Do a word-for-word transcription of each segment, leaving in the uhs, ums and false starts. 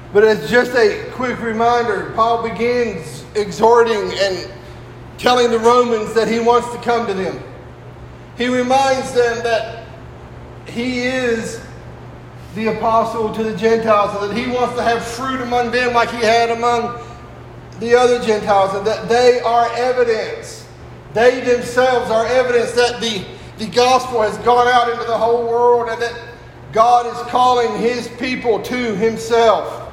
But as just a quick reminder, Paul begins exhorting and telling the Romans that he wants to come to them. He reminds them that he is the apostle to the Gentiles, and that he wants to have fruit among them like he had among the other Gentiles, and that they are evidence. They themselves are evidence that the, the gospel has gone out into the whole world, and that God is calling his people to himself.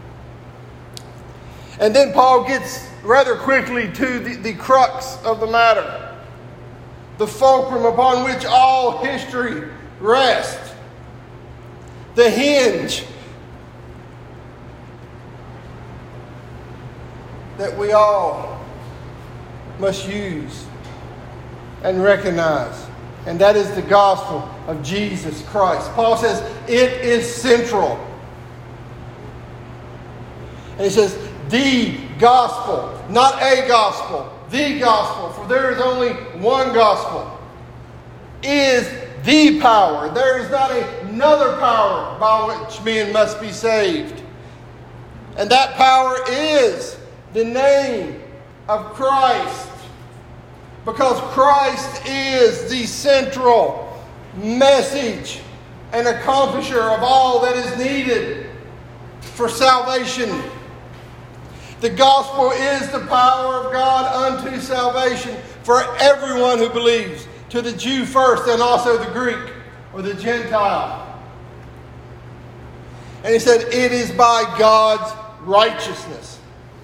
And then Paul gets rather quickly to the, the crux of the matter. The fulcrum upon which all history rests. The hinge that we all must use and recognize. And that is the gospel of Jesus Christ. Paul says it is central. And he says the gospel, not a gospel. The gospel, for there is only one gospel, is the power. There is not another power by which men must be saved. And that power is the name of Christ. Because Christ is the central message and accomplisher of all that is needed for salvation. The gospel is the power of God unto salvation for everyone who believes, to the Jew first and also the Greek or the Gentile. And he said, it is by God's righteousness.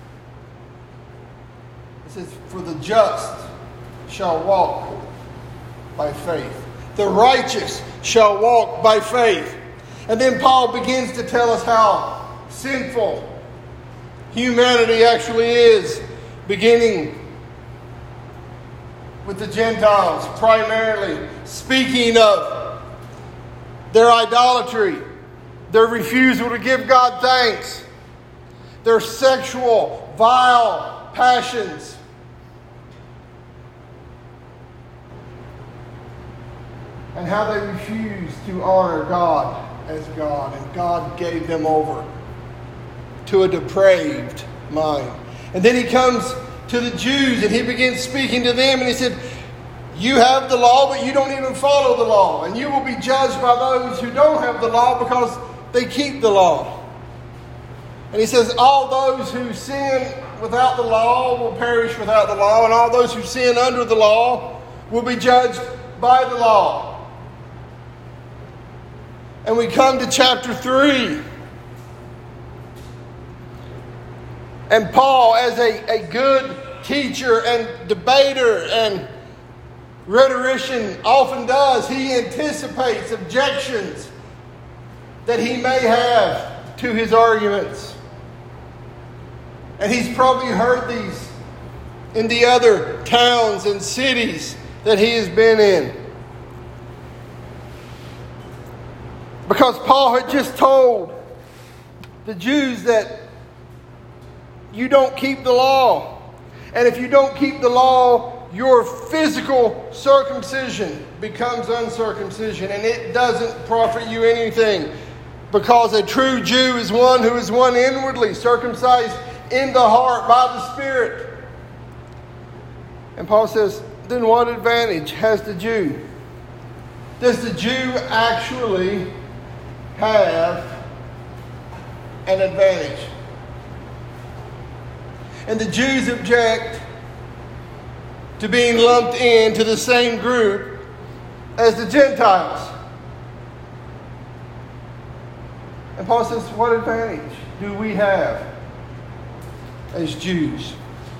It says, for the just shall walk by faith. The righteous shall walk by faith. And then Paul begins to tell us how sinful humanity actually is, beginning with the Gentiles, primarily speaking of their idolatry, their refusal to give God thanks, their sexual, vile passions, and how they refused to honor God as God, and God gave them over to a depraved mind. And then he comes to the Jews and he begins speaking to them, and he said, you have the law, but you don't even follow the law, and you will be judged by those who don't have the law because they keep the law. And he says, all those who sin without the law will perish without the law, and all those who sin under the law will be judged by the law. And we come to chapter three. And Paul, as a, a good teacher and debater and rhetorician often does, he anticipates objections that he may have to his arguments. And he's probably heard these in the other towns and cities that he has been in. Because Paul had just told the Jews that you don't keep the law. And if you don't keep the law, your physical circumcision becomes uncircumcision. And it doesn't profit you anything. Because a true Jew is one who is one inwardly, circumcised in the heart by the Spirit. And Paul says, then what advantage has the Jew? Does the Jew actually have an advantage? And the Jews object to being lumped into the same group as the Gentiles. And Paul says, what advantage do we have as Jews?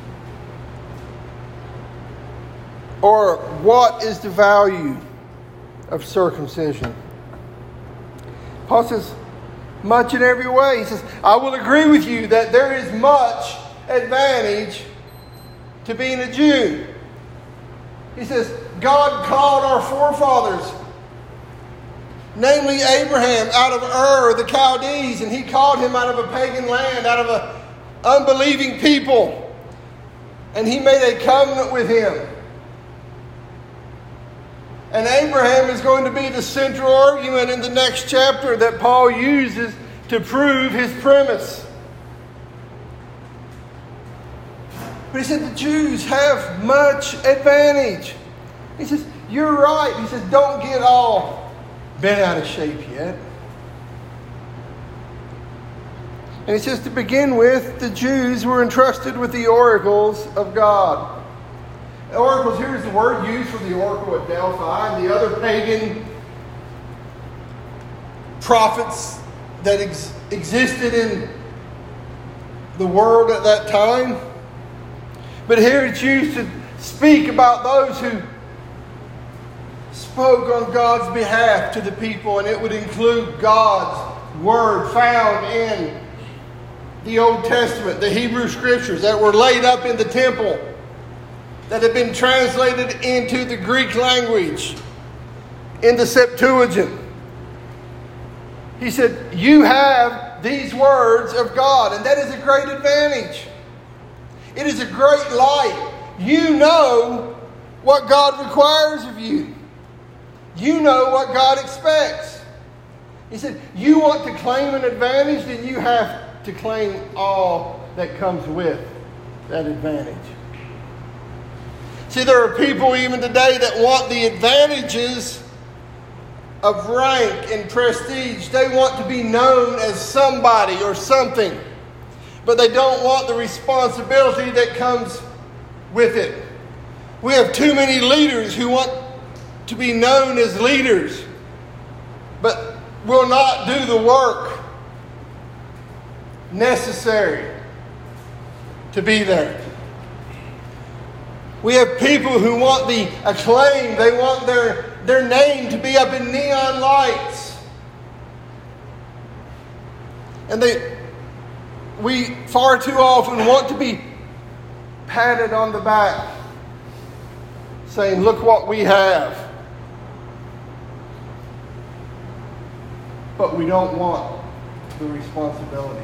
Or what is the value of circumcision? Paul says, much in every way. He says, I will agree with you that there is much advantage to being a Jew. He says, God called our forefathers, namely Abraham, out of Ur, the Chaldees, and he called him out of a pagan land, out of an unbelieving people. And he made a covenant with him. And Abraham is going to be the central argument in the next chapter that Paul uses to prove his premise. But he said the Jews have much advantage. He says, you're right. He says, don't get all bent out of shape yet. And he says, to begin with, the Jews were entrusted with the oracles of God. Oracles, here's the word used for the oracle at Delphi and the other pagan prophets that ex- existed in the world at that time. But here it's used to speak about those who spoke on God's behalf to the people, and it would include God's word found in the Old Testament, the Hebrew Scriptures that were laid up in the temple, that had been translated into the Greek language, in the Septuagint. He said, you have these words of God, and that is a great advantage. It is a great light. You know what God requires of you. You know what God expects. He said, you want to claim an advantage, then you have to claim all that comes with that advantage. See, there are people even today that want the advantages of rank and prestige. They want to be known as somebody or something, but they don't want the responsibility that comes with it. We have too many leaders who want to be known as leaders, but will not do the work necessary to be there. We have people who want the acclaim. They want their, their name to be up in neon lights. And they, we far too often want to be patted on the back, saying, look what we have. But we don't want the responsibility.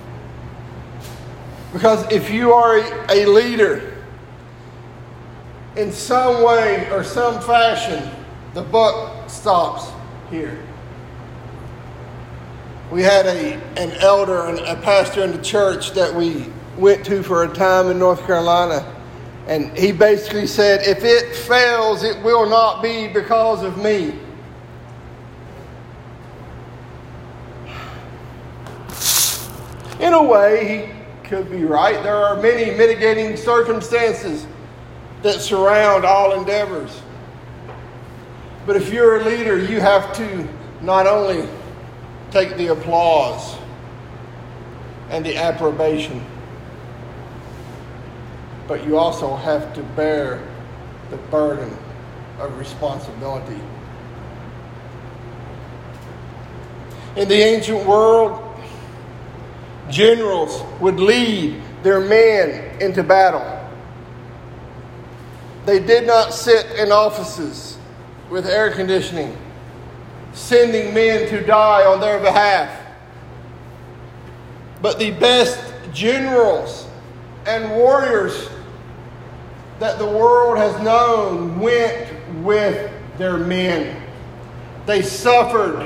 Because if you are a, a leader, in some way or some fashion, the buck stops here. We had a an elder and a pastor in the church that we went to for a time in North Carolina, and he basically said, if it fails, it will not be because of me. In a way, he could be right. There are many mitigating circumstances that surround all endeavors. But if you're a leader, you have to not only take the applause and the approbation, but you also have to bear the burden of responsibility. In the ancient world, generals would lead their men into battle. They did not sit in offices with air conditioning, sending men to die on their behalf. But the best generals and warriors that the world has known went with their men. They suffered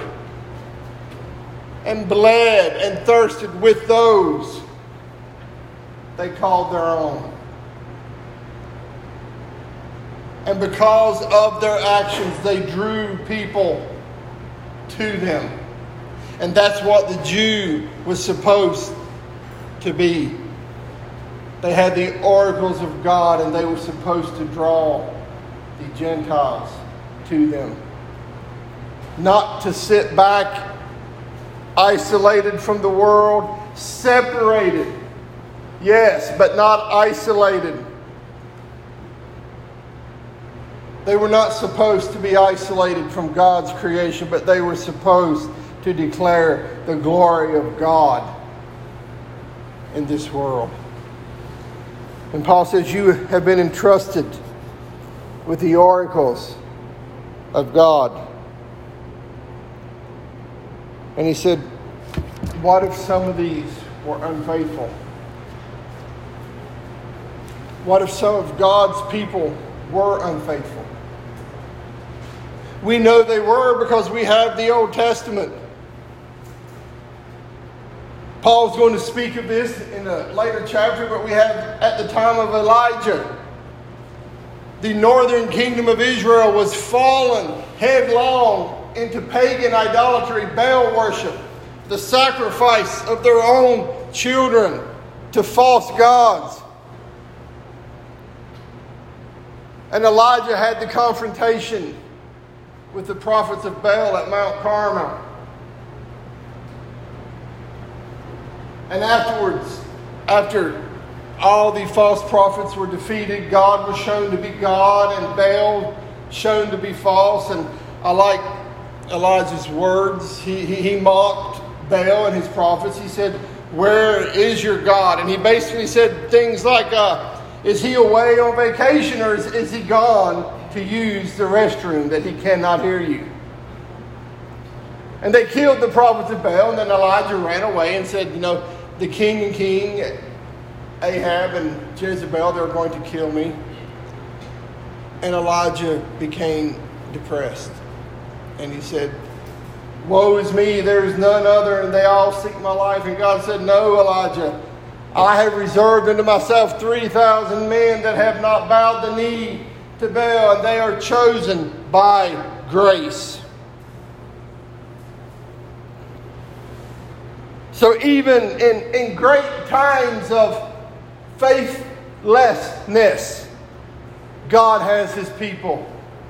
and bled and thirsted with those they called their own. And because of their actions, they drew people to them. And that's what the Jew was supposed to be. They had the oracles of God, and they were supposed to draw the Gentiles to them. Not to sit back, isolated from the world, separated. Yes, but not isolated. They were not supposed to be isolated from God's creation, but they were supposed to declare the glory of God in this world. And Paul says, you have been entrusted with the oracles of God. And he said, what if some of these were unfaithful? What if some of God's people were unfaithful? We know they were because we have the Old Testament. Paul's going to speak of this in a later chapter, but we have at the time of Elijah, the northern kingdom of Israel was fallen headlong into pagan idolatry, Baal worship, the sacrifice of their own children to false gods. And Elijah had the confrontation with the prophets of Baal at Mount Carmel. And afterwards, after all the false prophets were defeated, God was shown to be God and Baal shown to be false. And I like Elijah's words. He, he, he mocked Baal and his prophets. He said, "Where is your God?" And he basically said things like, uh, is he away on vacation, or is, is he gone to use the restroom that he cannot hear you? And they killed the prophets of Baal, and then Elijah ran away and said, you know, the king and king, Ahab and Jezebel, they're going to kill me. And Elijah became depressed. And he said, woe is me, there is none other, and they all seek my life. And God said, no, Elijah, I have reserved unto myself three thousand men that have not bowed the knee to Baal, and they are chosen by grace. So even in, in great times of faithlessness, God has His people.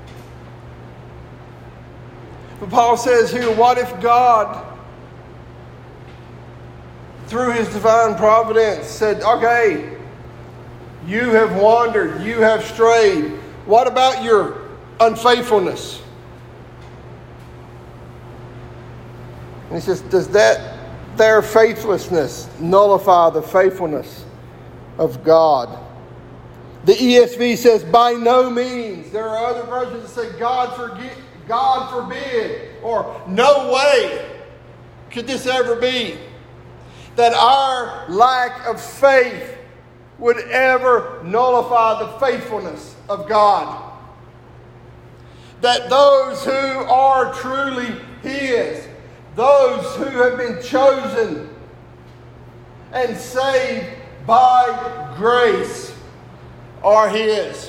But Paul says here, what if God, through His divine providence, said, okay, you have wandered, you have strayed. What about your unfaithfulness? And he says, does that their faithlessness nullify the faithfulness of God? The E S V says, by no means. There are other versions that say, God forget, God forbid, or no way could this ever be, that our lack of faith would ever nullify the faithfulness of God. That those who are truly His, those who have been chosen and saved by grace, are His.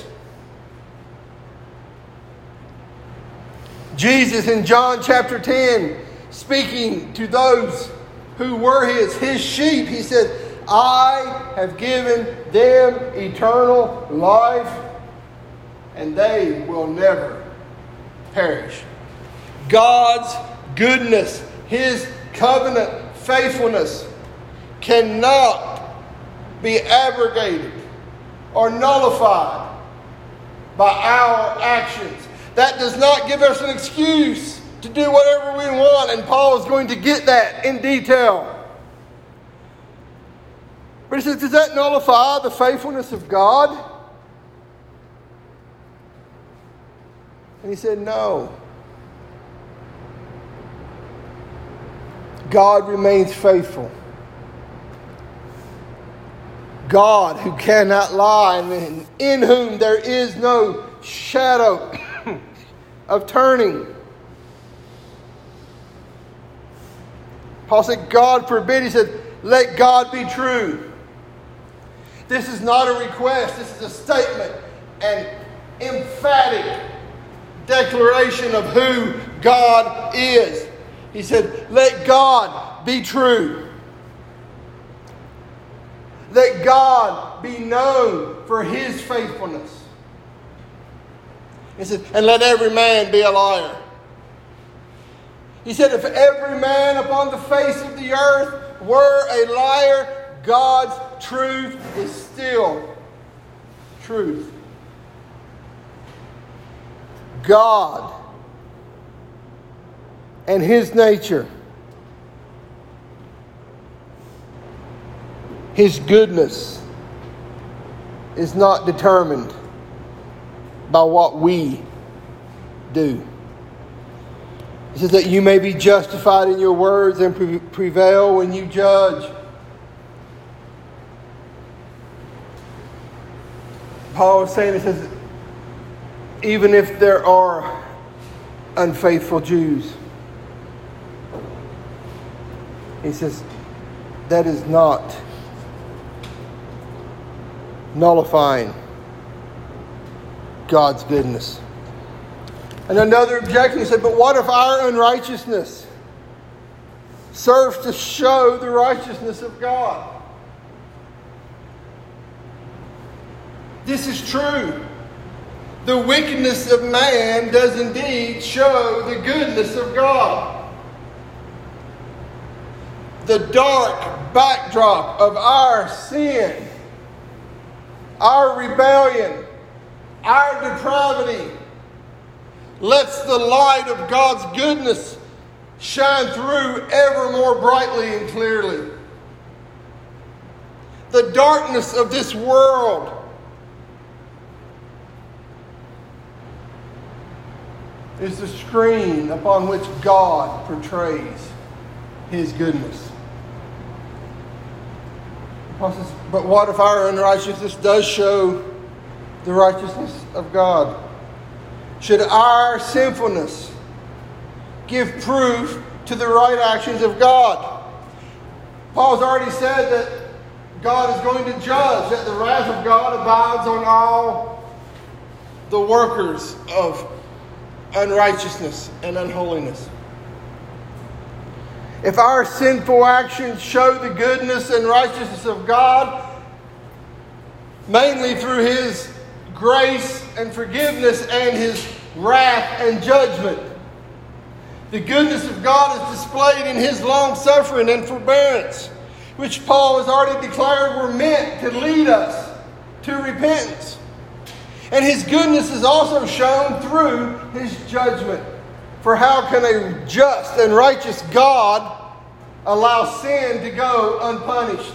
Jesus in John chapter ten, speaking to those who were His, His sheep, He said, I have given them eternal life, and they will never perish. God's goodness, His covenant faithfulness cannot be abrogated or nullified by our actions. That does not give us an excuse to do whatever we want, and Paul is going to get that in detail. But he says, does that nullify the faithfulness of God? And he said, no. God remains faithful. God who cannot lie, and in whom there is no shadow of turning. Paul said, God forbid. He said, let God be true. This is not a request. This is a statement, an emphatic declaration of who God is. He said, let God be true. Let God be known for His faithfulness. He said, and let every man be a liar. He said, if every man upon the face of the earth were a liar, God's truth is still truth. God and His nature, His goodness, is not determined by what we do. It says that you may be justified in your words and pre- prevail when you judge. Paul is saying, it says, even if there are unfaithful Jews, he says, that is not nullifying God's goodness. And another objection, he said, but what if our unrighteousness serves to show the righteousness of God? This is true. The wickedness of man does indeed show the goodness of God. The dark backdrop of our sin, our rebellion, our depravity, lets the light of God's goodness shine through ever more brightly and clearly. The darkness of this world is the screen upon which God portrays His goodness. But what if our unrighteousness does show the righteousness of God? Should our sinfulness give proof to the right actions of God? Paul's already said that God is going to judge, that the wrath of God abides on all the workers of unrighteousness and unholiness. If our sinful actions show the goodness and righteousness of God, mainly through His grace and forgiveness and His wrath and judgment, the goodness of God is displayed in His long-suffering and forbearance, which Paul has already declared were meant to lead us to repentance. And His goodness is also shown through His judgment. For how can a just and righteous God allow sin to go unpunished?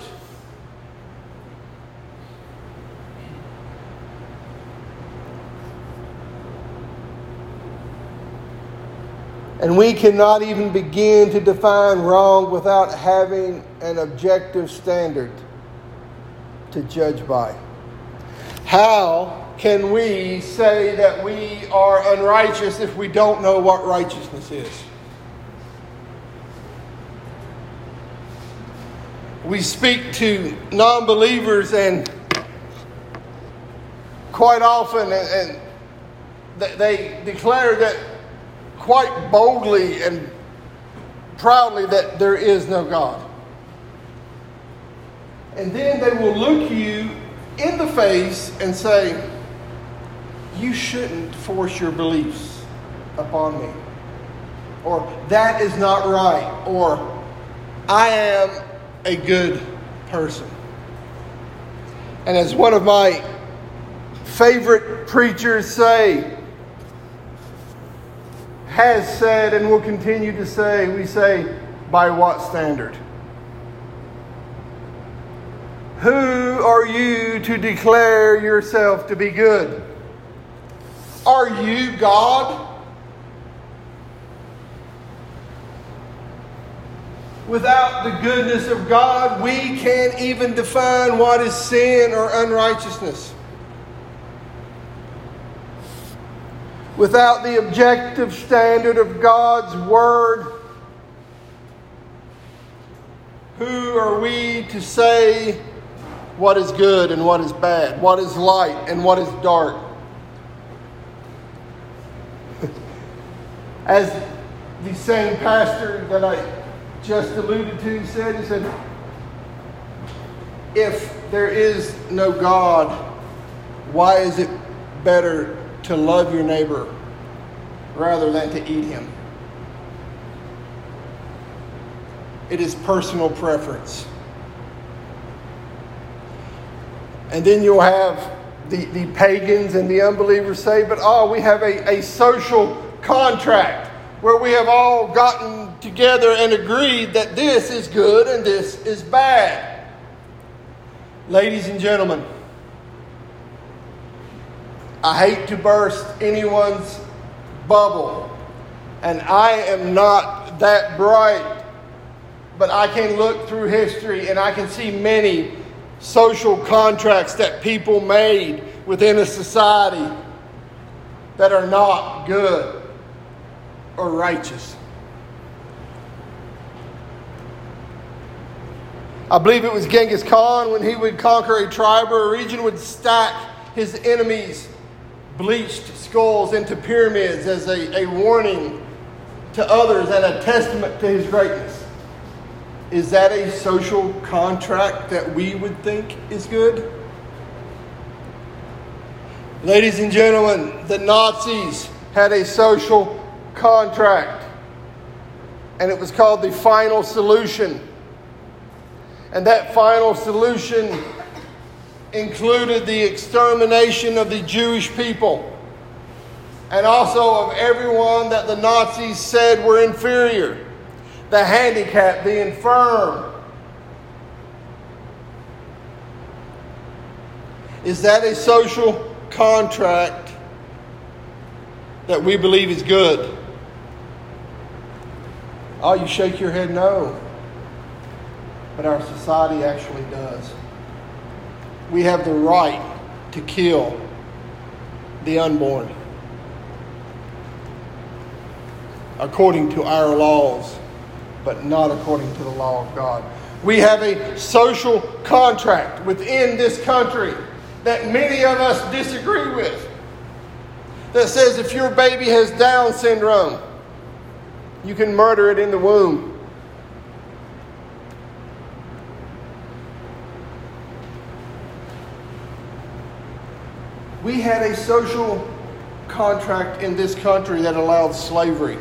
And we cannot even begin to define wrong without having an objective standard to judge by. How can we say that we are unrighteous if we don't know what righteousness is? We speak to non-believers, and quite often and, and they declare that quite boldly and proudly that there is no God. And then they will look you in the face and say, you shouldn't force your beliefs upon me. Or that is not right. Or I am a good person. And as one of my favorite preachers say, has said and will continue to say, we say, by what standard? Who are you to declare yourself to be good? Are you God? Without the goodness of God, we can't even define what is sin or unrighteousness. Without the objective standard of God's Word, who are we to say what is good and what is bad, what is light and what is dark? As the same pastor that I just alluded to said, he said, if there is no God, why is it better to love your neighbor rather than to eat him? It is personal preference. And then you'll have the, the pagans and the unbelievers say, but oh, we have a, a social contract where we have all gotten together and agreed that this is good and this is bad. Ladies and gentlemen, I hate to burst anyone's bubble, and I am not that bright, but I can look through history and I can see many social contracts that people made within a society that are not good or righteous. I believe it was Genghis Khan, when he would conquer a tribe or a region, would stack his enemies' bleached skulls into pyramids as a, a warning to others and a testament to his greatness. Is that a social contract that we would think is good? Ladies and gentlemen, the Nazis had a social contract, and it was called the Final Solution. And that final solution included the extermination of the Jewish people, and also of everyone that the Nazis said were inferior, the handicapped, the infirm. Is that a social contract that we believe is good? Oh, you shake your head no. But our society actually does. We have the right to kill the unborn according to our laws, but not according to the law of God. We have a social contract within this country that many of us disagree with, that says if your baby has Down syndrome, you can murder it in the womb. We had a social contract in this country that allowed slavery,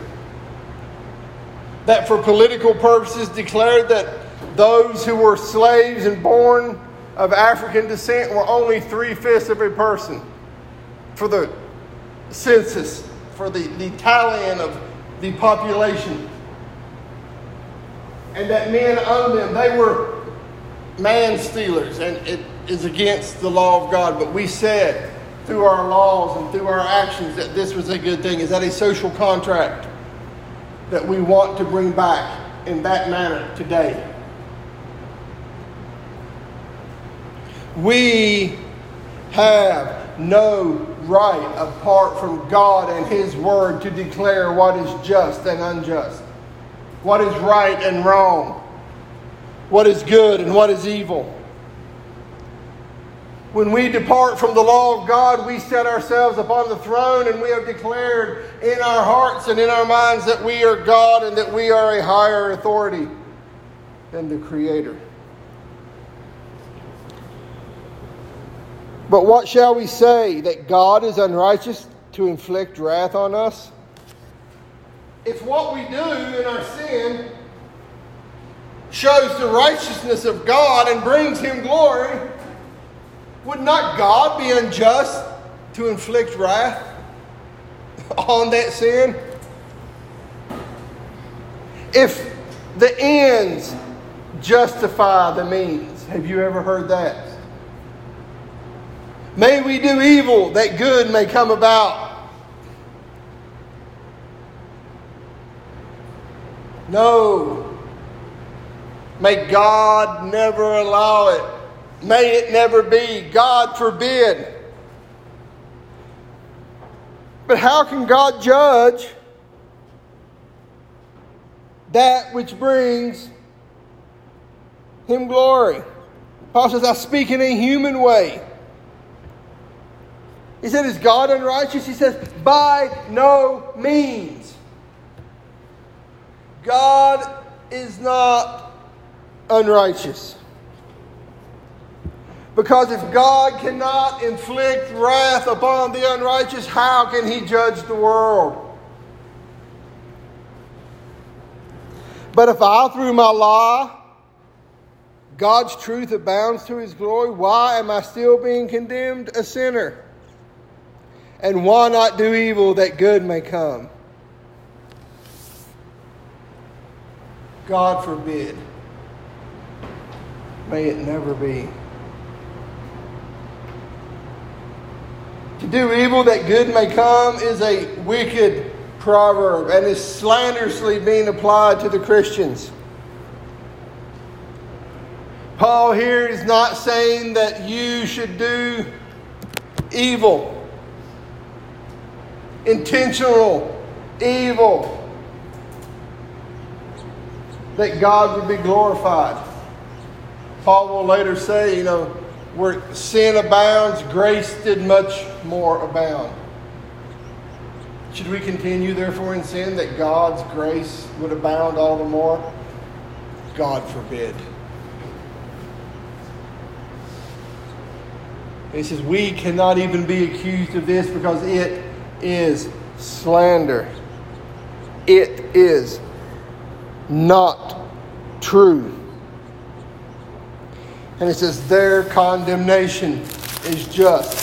that for political purposes declared that those who were slaves and born of African descent were only three-fifths of a person for the census, for the, the tallying of the population. And that men owned them. They were man-stealers, and it is against the law of God. But we said through our laws and through our actions that this was a good thing. Is that a social contract that we want to bring back in that manner today? We have no right apart from God and His Word to declare what is just and unjust, what is right and wrong, what is good and what is evil. When we depart from the law of God, we set ourselves upon the throne, and we have declared in our hearts and in our minds that we are God and that we are a higher authority than the Creator. But what shall we say? That God is unrighteous to inflict wrath on us? If what we do in our sin shows the righteousness of God and brings Him glory, would not God be unjust to inflict wrath on that sin? If the ends justify the means. Have you ever heard that? May we do evil that good may come about. No. May God never allow it. May it never be. God forbid. But how can God judge that which brings Him glory? Paul says, I speak in a human way. He said, is God unrighteous? He says, by no means. God is not unrighteous. Because if God cannot inflict wrath upon the unrighteous, how can He judge the world? But if I, through my lie, God's truth abounds to His glory, why am I still being condemned a sinner? And why not do evil that good may come? God forbid. May it never be. To do evil that good may come is a wicked proverb and is slanderously being applied to the Christians. Paul here is not saying that you should do evil, intentional evil, that God would be glorified. Paul will later say, you know, where sin abounds, grace did much more abound. Should we continue, therefore, in sin that God's grace would abound all the more? God forbid. He says we cannot even be accused of this because it is slander. It is not true. And it says their condemnation is just.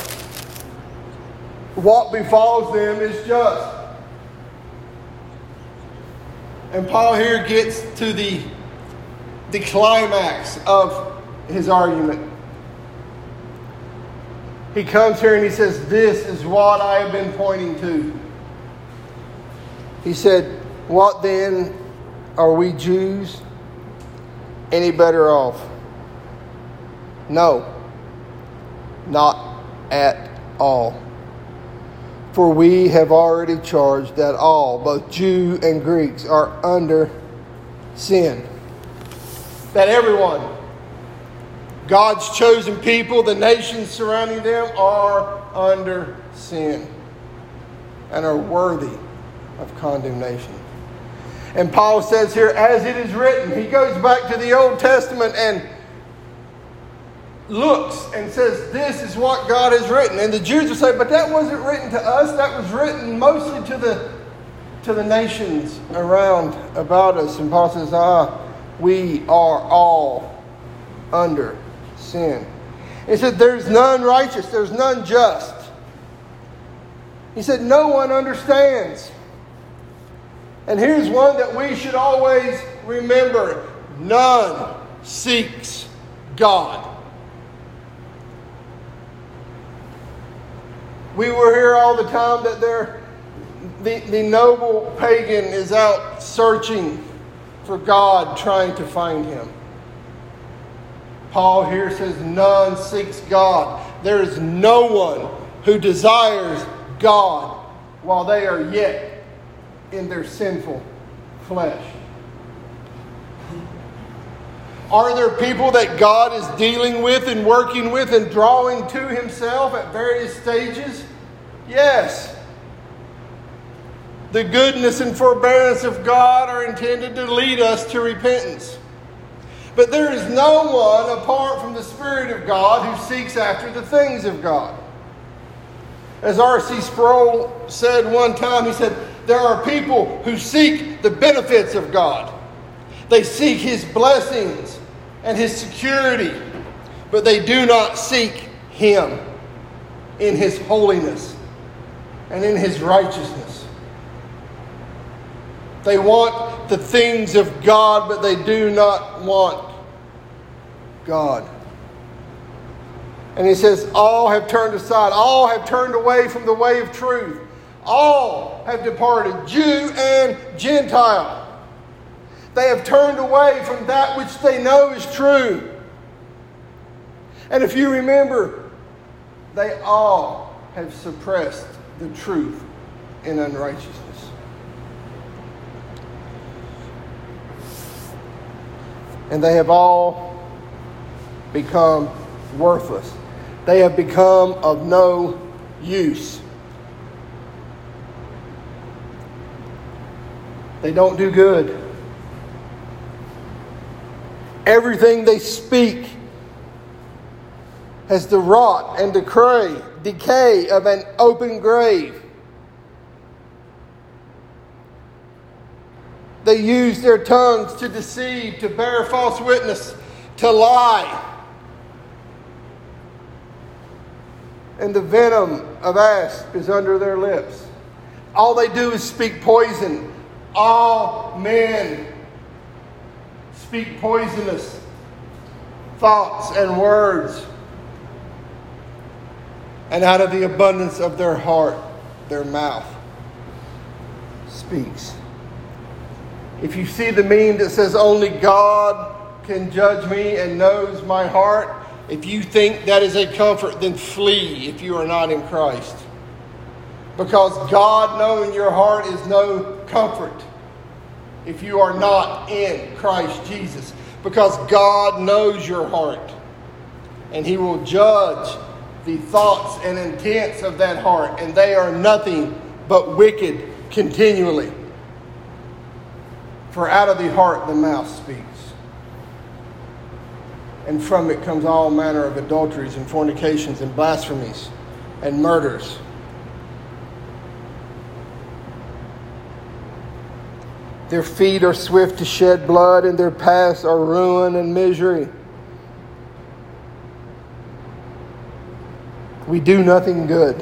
What befalls them is just. And Paul here gets to the, the climax of his argument. He comes here and he says, this is what I have been pointing to. He said, what then are we Jews any better off? No, not at all. For we have already charged that all, both Jew and Greeks, are under sin. That everyone, God's chosen people, the nations surrounding them, are under sin and are worthy of condemnation. And Paul says here, as it is written, he goes back to the Old Testament and looks and says, this is what God has written. And the Jews will say, but that wasn't written to us. That was written mostly to the, to the nations around about us. And Paul says, ah, we are all under sin. He said, there's none righteous. There's none just. He said, no one understands. And here's one that we should always remember. None seeks God. We will hear all the time that there, the, the noble pagan is out searching for God, trying to find Him. Paul here says none seeks God. There is no one who desires God while they are yet in their sinful flesh. Are there people that God is dealing with and working with and drawing to Himself at various stages? Yes. The goodness and forbearance of God are intended to lead us to repentance. But there is no one apart from the Spirit of God who seeks after the things of God. As R C Sproul said one time, he said, there are people who seek the benefits of God. They seek His blessings and His security, but they do not seek Him in His holiness and in His righteousness. They want the things of God, but they do not want God. And he says, all have turned aside. All have turned away from the way of truth. All have departed, Jew and Gentile. They have turned away from that which they know is true. And if you remember, they all have suppressed the truth in unrighteousness. And they have all become worthless. They have become of no use. They don't do good. Everything they speak has the rot and decay, decay of an open grave. They use their tongues to deceive, to bear false witness, to lie. And the venom of asp is under their lips. All they do is speak poison. All men speak poisonous thoughts and words. And out of the abundance of their heart, their mouth speaks. If you see the meme that says only God can judge me and knows my heart, if you think that is a comfort, then flee if you are not in Christ. Because God knowing your heart is no comfort if you are not in Christ Jesus. because God knows your heart. And He will judge the thoughts and intents of that heart. And they are nothing but wicked continually. For out of the heart the mouth speaks. And from it comes all manner of adulteries and fornications and blasphemies and murders. Their feet are swift to shed blood, and their paths are ruin and misery. We do nothing good.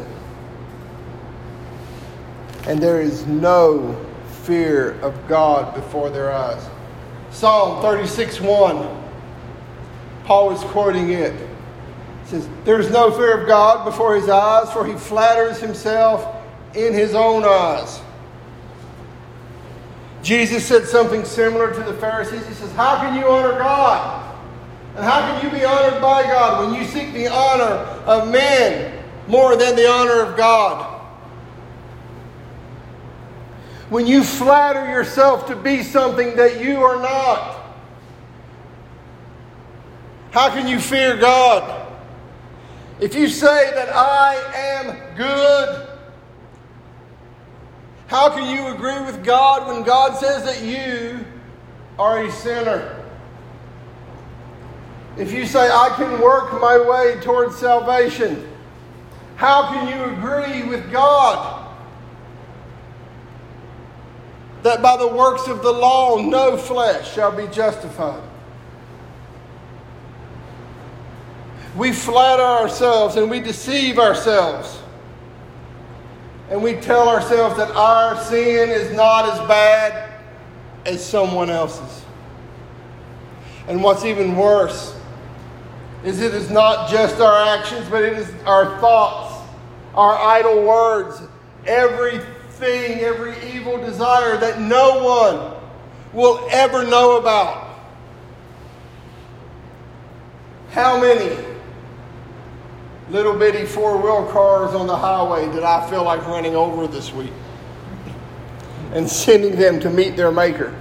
And there is no fear of God before their eyes. Psalm thirty-six one. Paul is quoting it. It says, there is no fear of God before His eyes, for He flatters Himself in His own eyes. Jesus said something similar to the Pharisees. He says, how can you honor God? And how can you be honored by God when you seek the honor of men more than the honor of God? When you flatter yourself to be something that you are not. How can you fear God? If you say that I am good, how can you agree with God when God says that you are a sinner? If you say, I can work my way towards salvation, how can you agree with God that by the works of the law no flesh shall be justified? We flatter ourselves and we deceive ourselves. And we tell ourselves that our sin is not as bad as someone else's. And what's even worse is it is not just our actions, but it is our thoughts, our idle words, everything, every evil desire that no one will ever know about. How many little bitty four-wheel cars on the highway did I feel like running over this week and sending them to meet their maker?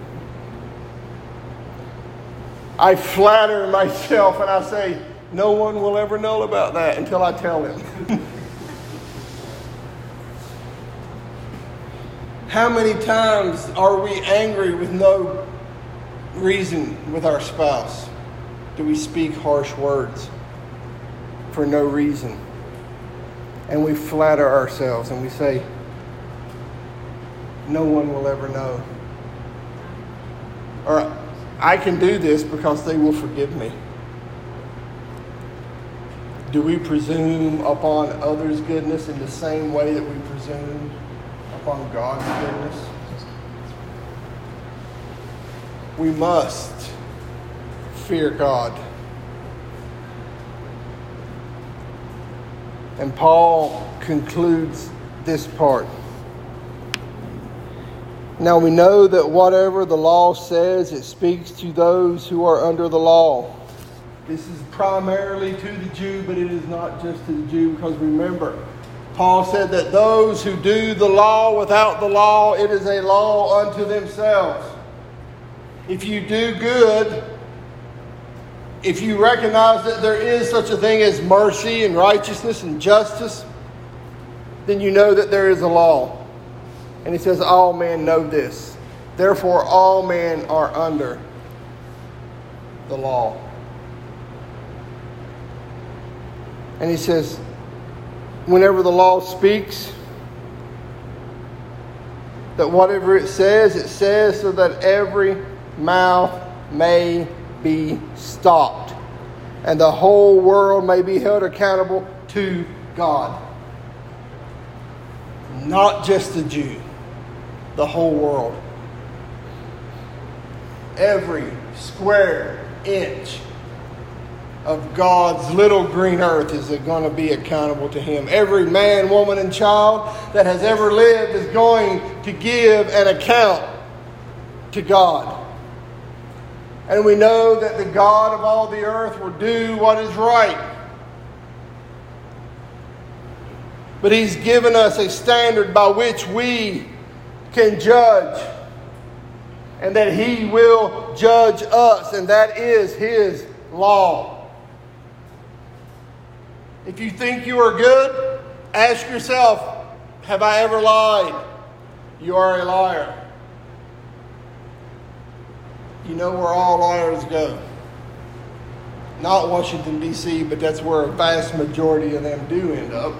I flatter myself and I say, no one will ever know about that until I tell them. How many times are we angry with no reason with our spouse? Do we speak harsh words for no reason? And we flatter ourselves and we say, no one will ever know. Or I can do this because they will forgive me. Do we presume upon others' goodness in the same way that we presume upon God's goodness? We must fear God. And Paul concludes this part. Now we know that whatever the law says, it speaks to those who are under the law. This is primarily to the Jew, but it is not just to the Jew, because remember, Paul said that those who do the law without the law, it is a law unto themselves. If you do good, if you recognize that there is such a thing as mercy and righteousness and justice, then you know that there is a law. And he says, all men know this. Therefore, all men are under the law. And he says, whenever the law speaks, that whatever it says, it says so that every mouth may be stopped, and the whole world may be held accountable to God. Not just the Jew, the whole world. Every square inch of God's little green earth is going to be accountable to Him. Every man, woman, and child that has ever lived is going to give an account to God. And we know that the God of all the earth will do what is right. But He's given us a standard by which we can judge. and that He will judge us, and that is His law. If you think you are good, ask yourself, have I ever lied? You are a liar. You know where all liars go. Not Washington, D C, but that's where a vast majority of them do end up.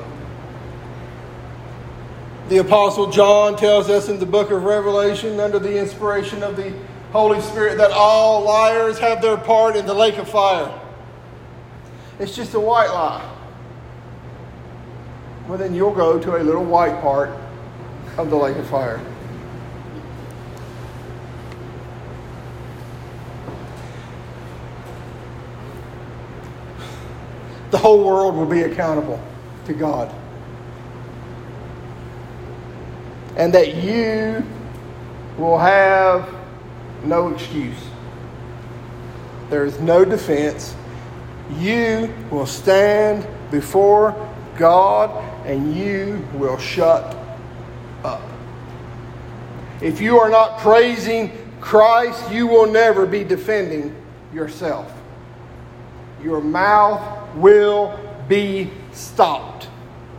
The Apostle John tells us in the book of Revelation, under the inspiration of the Holy Spirit, that all liars have their part in the lake of fire. It's just a white lie. Well, then you'll go to a little white part of the lake of fire. The whole world will be accountable to God. And that you will have no excuse. There is no defense. You will stand before God and you will shut up. If you are not praising Christ, you will never be defending yourself. Your mouth will be stopped.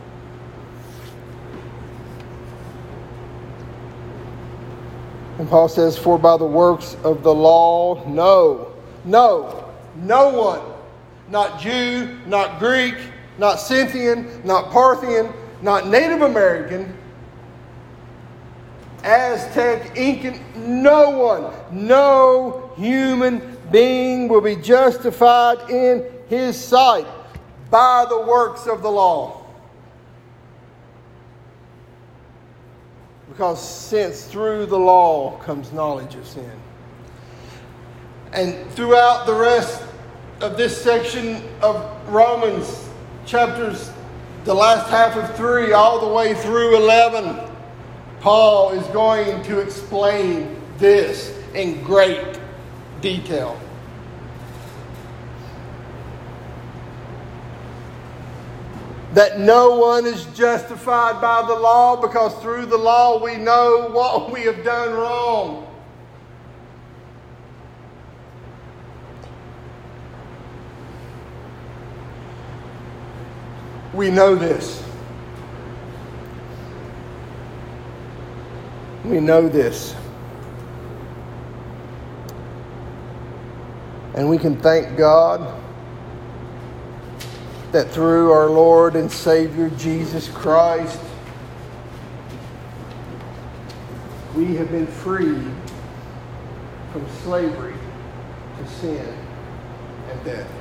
And Paul says, for by the works of the law, no, no, no one, not Jew, not Greek, not Scythian, not Parthian, not Native American, Aztec, Incan, no one, no human being will be justified in His sight by the works of the law. Because since through the law comes knowledge of sin. And throughout the rest of this section of Romans, chapters, the last half of three, all the way through eleven, Paul is going to explain this in great detail. That no one is justified by the law, because through the law we know what we have done wrong. We know this. We know this. And we can thank God that through our Lord and Savior Jesus Christ, we have been freed from slavery to sin and death.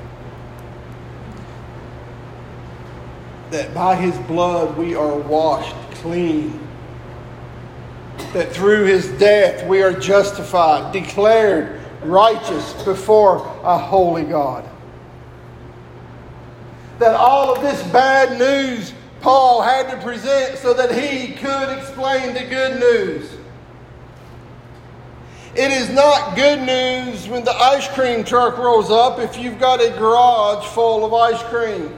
That by His blood we are washed clean. That through His death we are justified, declared righteous before a holy God. That all of this bad news Paul had to present so that he could explain the good news. It is not good news when the ice cream truck rolls up if you've got a garage full of ice cream.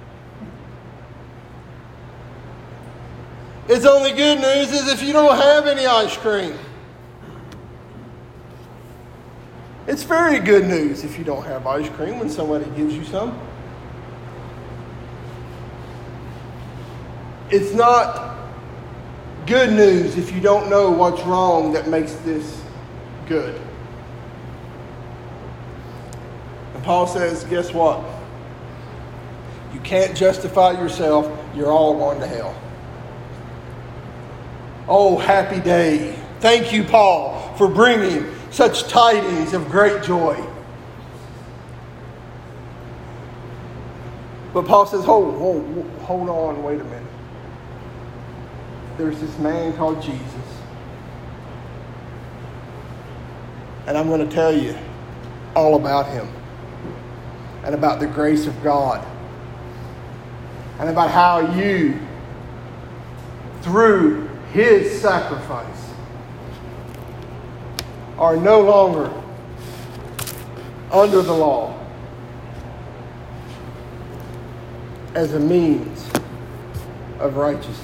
It's only good news is if you don't have any ice cream. It's very good news if you don't have ice cream when somebody gives you some. It's not good news if you don't know what's wrong that makes this good. And Paul says, guess what? You can't justify yourself. You're all going to hell. Oh, happy day. Thank you, Paul, for bringing such tidings of great joy. But Paul says, hold, hold, hold on, wait a minute. There's this man called Jesus. And I'm going to tell you all about him. And about the grace of God. And about how you, through His sacrifice, are no longer under the law as a means of righteousness.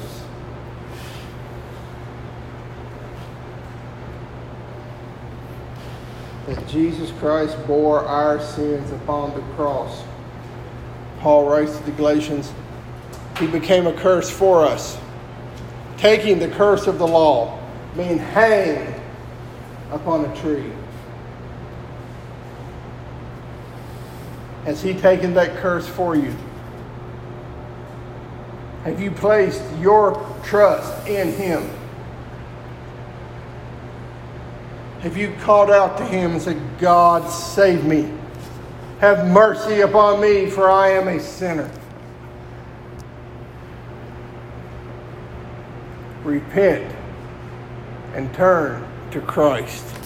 that Jesus Christ bore our sins upon the cross. Paul writes to the Galatians, He became a curse for us, taking the curse of the law, being hanged upon a tree. Has He taken that curse for you? Have you placed your trust in Him? Have you called out to Him and said, God, save me. Have mercy upon me, for I am a sinner. Repent and turn to Christ.